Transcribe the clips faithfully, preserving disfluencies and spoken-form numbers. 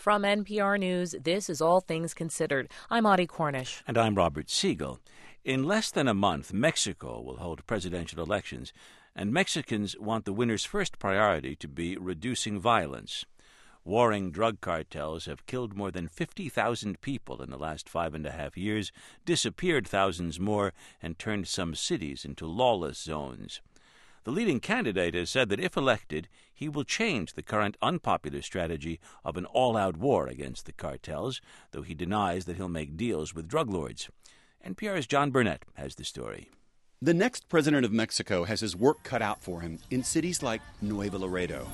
From N P R News, this is All Things Considered. I'm Audie Cornish. And I'm Robert Siegel. In less than a month, Mexico will hold presidential elections, and Mexicans want the winner's first priority to be reducing violence. Warring drug cartels have killed more than fifty thousand people in the last five and a half years, disappeared thousands more, and turned some cities into lawless zones. The leading candidate has said that if elected, he will change the current unpopular strategy of an all-out war against the cartels, though he denies that he'll make deals with drug lords. N P R's John Burnett has the story. The next president of Mexico has his work cut out for him in cities like Nuevo Laredo.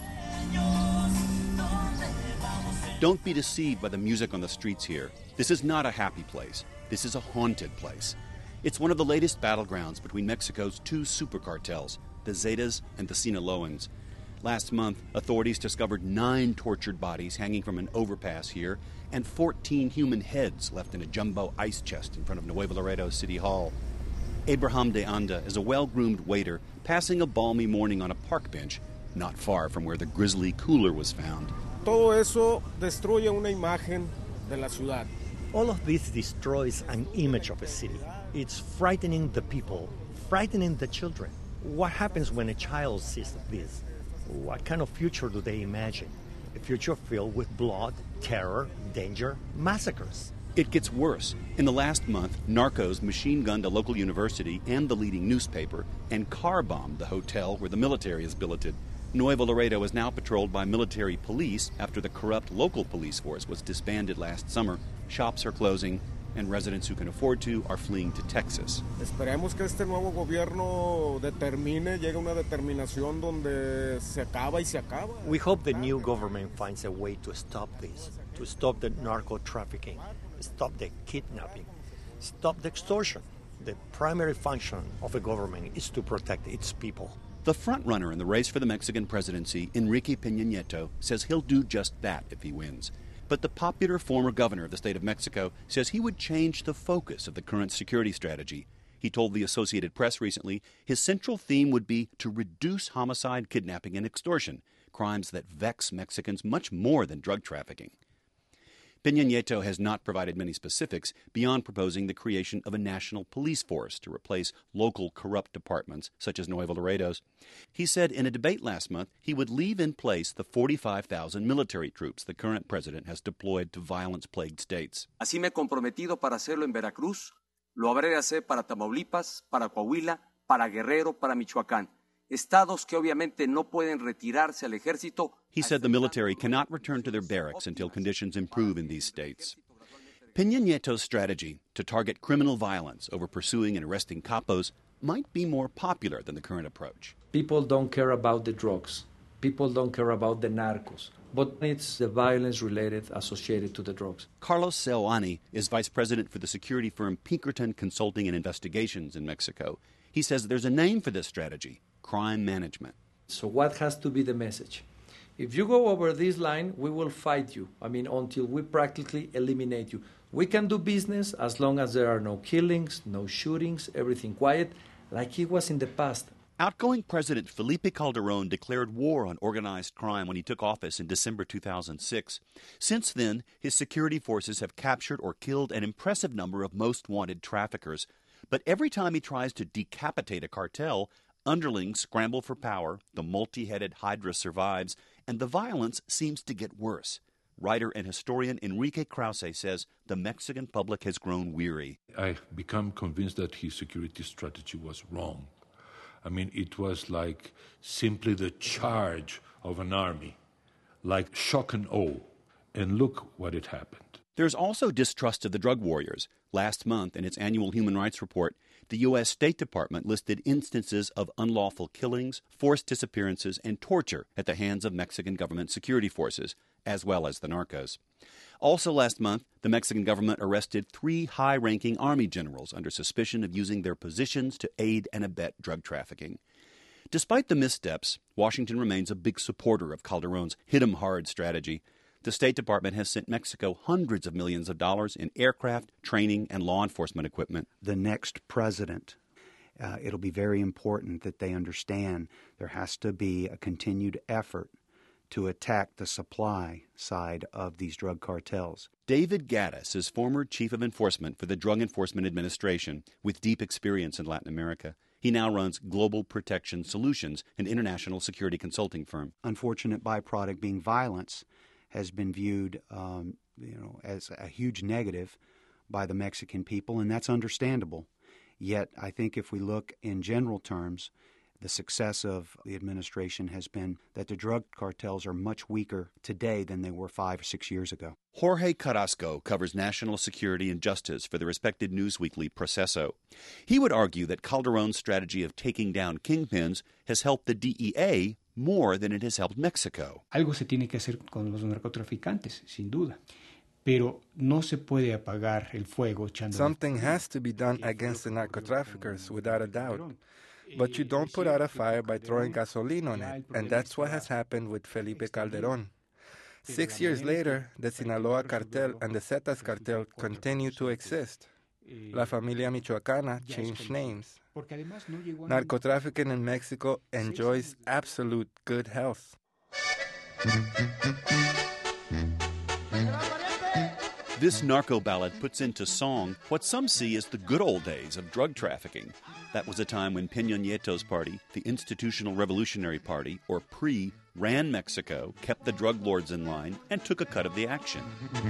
Don't be deceived by the music on the streets here. This is not a happy place. This is a haunted place. It's one of the latest battlegrounds between Mexico's two super cartels, the Zetas and the Sinaloans. Last month, authorities discovered nine tortured bodies hanging from an overpass here and fourteen human heads left in a jumbo ice chest in front of Nuevo Laredo City Hall. Abraham de Anda is a well-groomed waiter passing a balmy morning on a park bench not far from where the grisly cooler was found. Todo eso destruye una imagen de la ciudad. All of this destroys an image of a city. It's frightening the people, frightening the children. What happens when a child sees this? What kind of future do they imagine? A future filled with blood, terror, danger, massacres. It gets worse. In the last month, narcos machine-gunned a local university and the leading newspaper and car-bombed the hotel where the military is billeted. Nuevo Laredo is now patrolled by military police after the corrupt local police force was disbanded last summer. Shops are closing, and residents who can afford to are fleeing to Texas. Esperemos que este nuevo gobierno determine, llegue a una determinación donde se acaba y se acaba. We hope the new government finds a way to stop this, to stop the narco trafficking, stop the kidnapping, stop the extortion. The primary function of a government is to protect its people. The front-runner in the race for the Mexican presidency, Enrique Peña Nieto, says he'll do just that if he wins. But the popular former governor of the state of Mexico says he would change the focus of the current security strategy. He told the Associated Press recently his central theme would be to reduce homicide, kidnapping, and extortion, crimes that vex Mexicans much more than drug trafficking. Peña Nieto has not provided many specifics beyond proposing the creation of a national police force to replace local corrupt departments such as Nuevo Laredo's. He said in a debate last month he would leave in place the forty-five thousand military troops the current president has deployed to violence-plagued states. Así me he comprometido para hacerlo en Veracruz, lo habré de hacer para Tamaulipas, para Coahuila, para Guerrero, para Michoacán. Estados que obviamente no pueden retirarse al ejército. He said the military cannot return to their barracks until conditions improve in these states. Peña Nieto's strategy to target criminal violence over pursuing and arresting capos might be more popular than the current approach. People don't care about the drugs. People don't care about the narcos. But it's the violence related associated to the drugs. Carlos Seoane is vice president for the security firm Pinkerton Consulting and Investigations in Mexico. He says there's a name for this strategy: crime management. So what has to be the message? If you go over this line, we will fight you. I mean, until we practically eliminate you. We can do business as long as there are no killings, no shootings, everything quiet, like it was in the past. Outgoing President Felipe Calderón declared war on organized crime when he took office in December two thousand six. Since then, his security forces have captured or killed an impressive number of most wanted traffickers. But every time he tries to decapitate a cartel, underlings scramble for power, the multi-headed hydra survives, and the violence seems to get worse. Writer and historian Enrique Krause says the Mexican public has grown weary. I've become convinced that his security strategy was wrong. I mean, it was like simply the charge of an army, like shock and awe. And look what had happened. There's also distrust of the drug warriors. Last month, in its annual human rights report, the U S State Department listed instances of unlawful killings, forced disappearances, and torture at the hands of Mexican government security forces, as well as the narcos. Also last month, the Mexican government arrested three high-ranking army generals under suspicion of using their positions to aid and abet drug trafficking. Despite the missteps, Washington remains a big supporter of Calderón's hit-'em-hard strategy. The State Department has sent Mexico hundreds of millions of dollars in aircraft, training, and law enforcement equipment. The next president, uh, it'll be very important that they understand there has to be a continued effort to attack the supply side of these drug cartels. David Gaddis is former chief of enforcement for the Drug Enforcement Administration with deep experience in Latin America. He now runs Global Protection Solutions, an international security consulting firm. Unfortunate byproduct being violence has been viewed um, you know, as a huge negative by the Mexican people, and that's understandable. Yet I think if we look in general terms, the success of the administration has been that the drug cartels are much weaker today than they were five or six years ago. Jorge Carrasco covers national security and justice for the respected newsweekly Proceso. He would argue that Calderón's strategy of taking down kingpins has helped the D E A more than it has helped Mexico. Algo se tiene que hacer con los narcotraficantes, sin duda. Pero no se puede apagar el fuego echando. Something has to be done against the narco-traffickers, without a doubt. But you don't put out a fire by throwing gasoline on it, and that's what has happened with Felipe Calderón. Six years later, the Sinaloa cartel and the Zetas cartel continue to exist. La Familia Michoacana changed names. Narcotrafficking in Mexico enjoys absolute good health. This narco ballad puts into song what some see as the good old days of drug trafficking. That was a time when Peña Nieto's party, the Institutional Revolutionary Party, or P R I, ran Mexico, kept the drug lords in line, and took a cut of the action.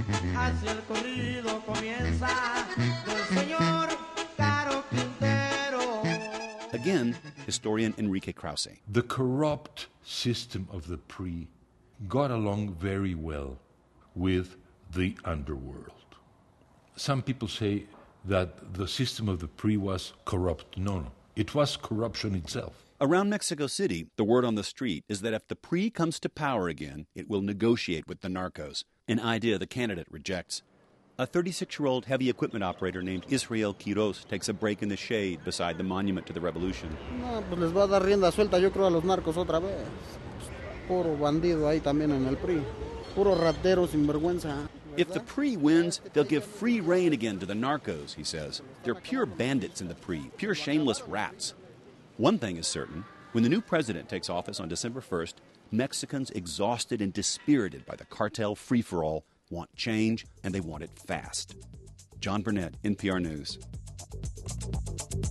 Again, historian Enrique Krause. The corrupt system of the P R I got along very well with the underworld. Some people say that the system of the P R I was corrupt. No, no. It was corruption itself. Around Mexico City, the word on the street is that if the P R I comes to power again, it will negotiate with the narcos, an idea the candidate rejects. A thirty-six-year-old heavy equipment operator named Israel Quiroz takes a break in the shade beside the monument to the revolution. No, pues les va a dar rienda suelta, yo creo, a los narcos otra vez. Puro bandido ahí también en el P R I. Puro ratero sin vergüenza. If the P R I wins, they'll give free rein again to the narcos, he says. They're pure bandits in the P R I, pure shameless rats. One thing is certain. When the new president takes office on December first, Mexicans exhausted and dispirited by the cartel free-for-all want change, and they want it fast. John Burnett, N P R News.